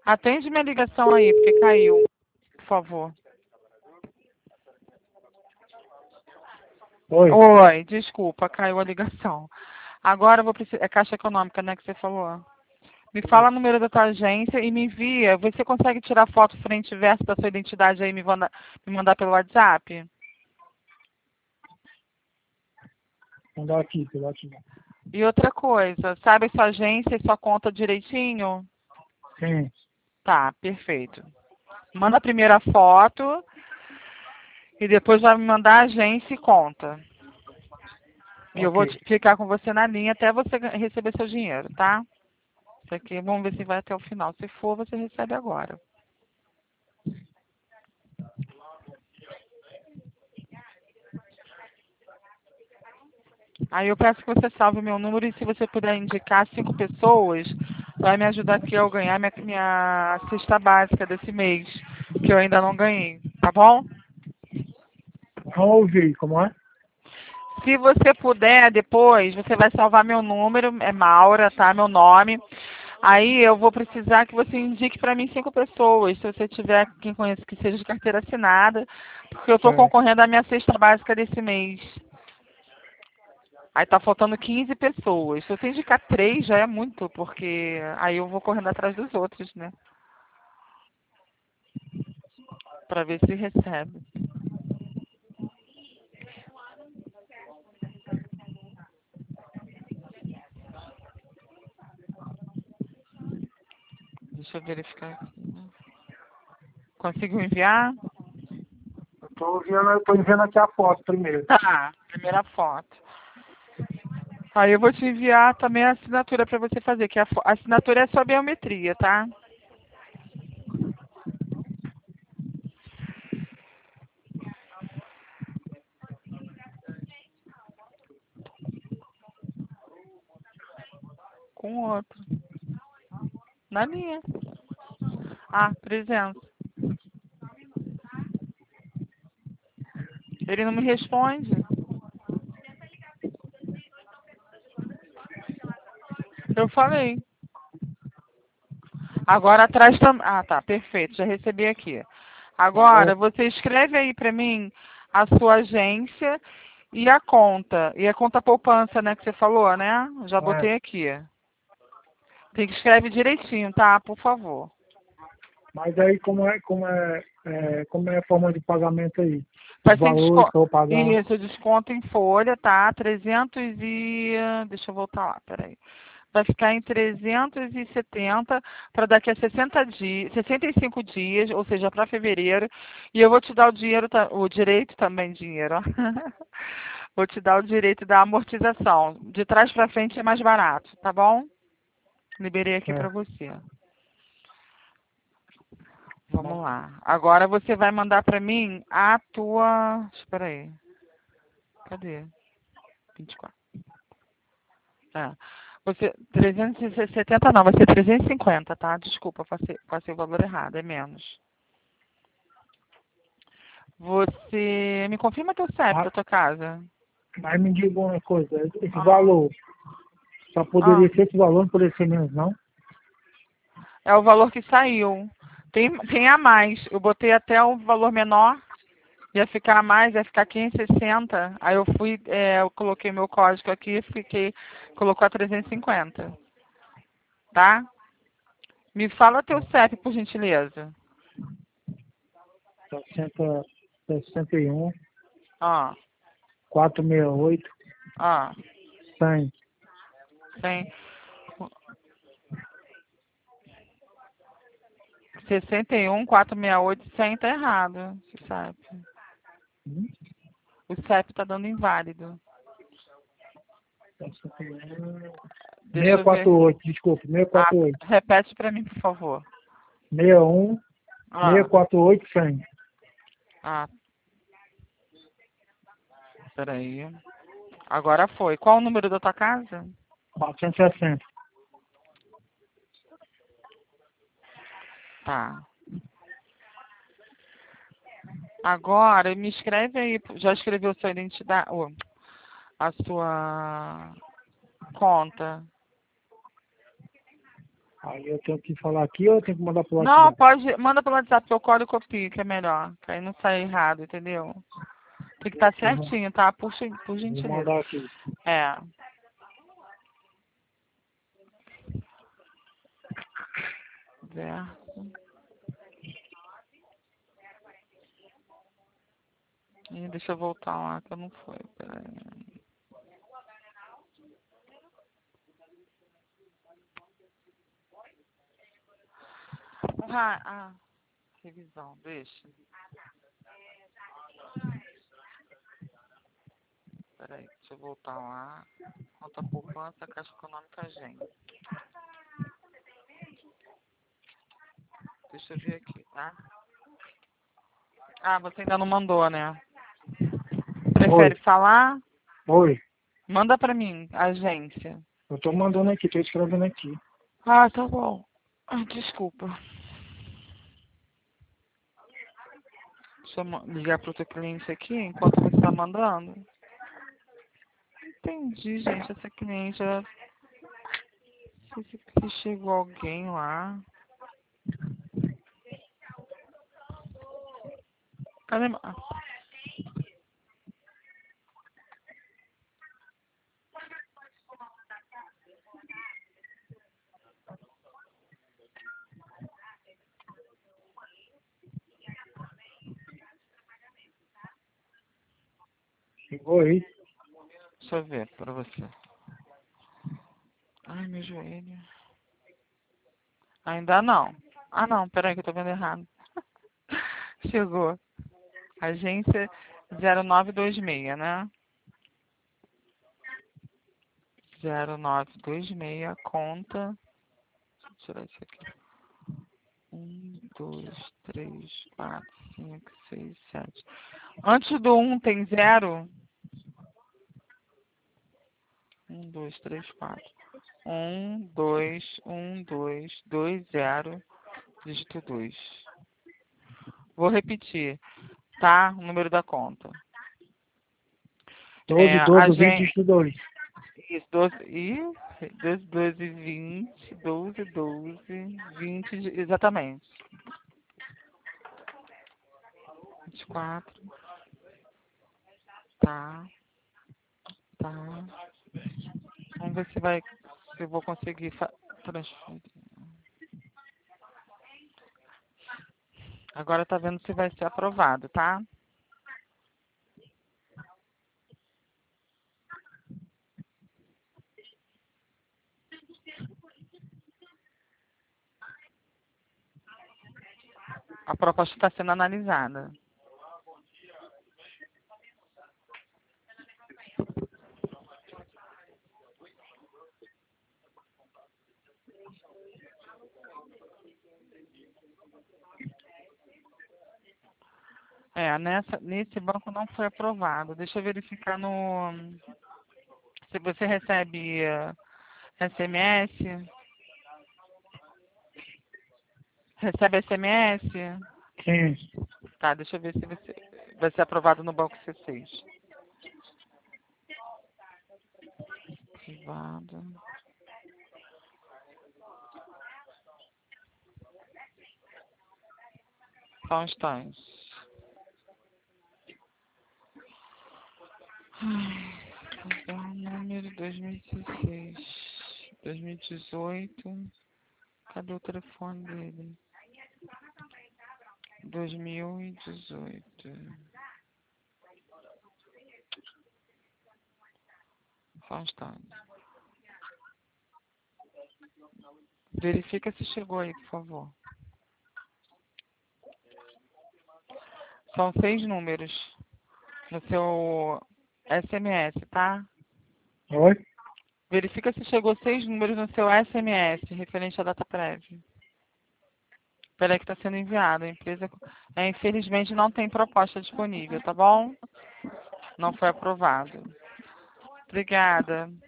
Atende minha ligação aí, porque caiu. Por favor. Oi. Oi, desculpa, caiu a ligação. Agora eu vou precisar. É Caixa Econômica, né, que você falou? Me fala o número da tua agência e me envia. Você consegue tirar foto frente e verso da sua identidade aí e me mandar pelo WhatsApp? Mandar aqui, pelo aqui. E outra coisa, sabe sua agência e sua conta direitinho? Sim. Tá, perfeito. Manda a primeira foto e depois vai me mandar a agência e conta. E eu vou Ok. ficar com você na linha até você receber seu dinheiro, tá? Isso aqui, vamos ver se vai até o final. Se for, você recebe agora. Aí eu peço que você salve o meu número e se você puder indicar 5 pessoas, vai me ajudar aqui a eu ganhar minha cesta básica desse mês, que eu ainda não ganhei, tá bom? Não ouvi, como é? Se você puder, depois, você vai salvar meu número, é Maura, tá? Meu nome. Aí eu vou precisar que você indique para mim 5 pessoas, se você tiver quem conhece que seja de carteira assinada, porque eu estou Certo. concorrendo à minha cesta básica desse mês. Aí tá faltando 15 pessoas. Se você indicar 3, já é muito, porque aí eu vou correndo atrás dos outros, né? Pra ver se recebe. Deixa eu verificar aqui. Conseguiu enviar? Eu tô enviando aqui a foto primeiro. Tá, primeira foto. Aí eu vou te enviar também a assinatura pra você fazer, que a assinatura é só biometria, tá? Com outro. Na linha. Ah, 300. Ele não me responde. Eu falei. Agora atrás também. Ah, tá, perfeito. Já recebi aqui. Tá bom? Agora, você escreve aí pra mim a sua agência e a conta. E a conta poupança, né, que você falou, né? Já É. botei aqui. Tem que escrever direitinho, tá? Por favor. Mas aí como é a forma de pagamento aí? Os Vai ser valores que eu vou pagar. Isso, desconto em folha, tá? 300 e... Deixa eu voltar lá, peraí. Vai ficar em 370 para daqui a 60 dias, 65 dias, ou seja, para fevereiro. E eu vou te dar o dinheiro, o direito também, dinheiro, ó. Vou te dar o direito da amortização. De trás para frente é mais barato, tá bom? Liberei aqui para É. você. Tá bom. Vamos lá. Agora você vai mandar para mim a tua. Espera aí. Cadê? 24. É. Você, 370 não, vai ser 350, tá? Desculpa, passei o valor errado, é menos. Você me confirma teu CEP Mas, da tua casa? mas me diga uma coisa, esse Ah, valor, só ah, poderia ser esse valor, não poderia ser menos, não? é o valor que saiu. Tem a mais. Eu botei até o valor menor, ia ficar a mais, ia ficar 560. Aí eu fui, eu coloquei meu código aqui e colocou a 350, tá? Me fala teu CEP, por gentileza. 60, 61, Ó, 468, ó, 100. tem 61, 468, 100 tá errado, esse CEP. Hum? O CEP tá dando inválido. 61. Deixa eu ver aqui. 648, desculpa, Ah, 648. repete pra mim, por favor. 61, Ah, 648, 100. ah, peraí. Agora foi. Qual o número da tua casa? 460. Tá. Agora, me escreve aí. Já escreveu sua identidade, a sua conta? Aí eu tenho que falar aqui ou eu tenho que mandar pro Não, WhatsApp? pode, manda pelo WhatsApp, que eu colo e copio, que é melhor. Que aí não sai errado, entendeu? Tem que estar certinho, tá? Por Vou gentileza. mandar aqui. É. Verso. Ih, deixa eu voltar lá, que eu não foi. Peraí. Revisão, deixa. Peraí, deixa eu voltar lá. Conta poupança, Caixa Econômica, gente. Deixa eu ver aqui, tá? Ah, você ainda não mandou, né? Prefere Oi. falar? Oi. Manda pra mim, agência. Eu tô mandando aqui, tô escrevendo aqui. Ah, tá bom. Desculpa. Deixa eu ligar pro teu cliente aqui enquanto você tá mandando. Entendi, gente. Essa cliente, ela... Não sei se chegou alguém lá. Cadê? Chegou aí. Deixa eu ver pra você. Ai, meu joelho. Ainda não. Ah, não. Peraí que eu tô vendo errado. Chegou. Agência 0926, né? 0926, conta. Deixa eu tirar isso aqui. 1, 2, 3, 4, 5, 6, 7. Antes do 1 tem 0? 1, 2, 3, 4. 1, 2, 1, 2, 2, 0, dígito 2. Vou repetir, tá? O número da conta. 12, A 12, 20, gente... 22. Isso, 12, 12, 20, 12, 12, 20, exatamente. 24, tá, tá. Vamos ver se eu vou conseguir transferir. Agora tá vendo se vai ser aprovado, tá? A proposta está sendo analisada. Nesse banco não foi aprovado. Deixa eu verificar no... Se você recebe SMS. Recebe SMS? Sim. Tá, deixa eu ver se vai ser aprovado no banco C6. Privado. Só um instante. Número 2016. 2018. Cadê o telefone dele? 2018. Só um instante. Verifica se chegou aí, por favor. São 6 números no seu SMS, tá? Oi? Verifica se chegou 6 números no seu SMS, referente à data prévia. Peraí que está sendo enviado. A empresa, infelizmente, não tem proposta disponível, tá bom? Não foi aprovado. Obrigada.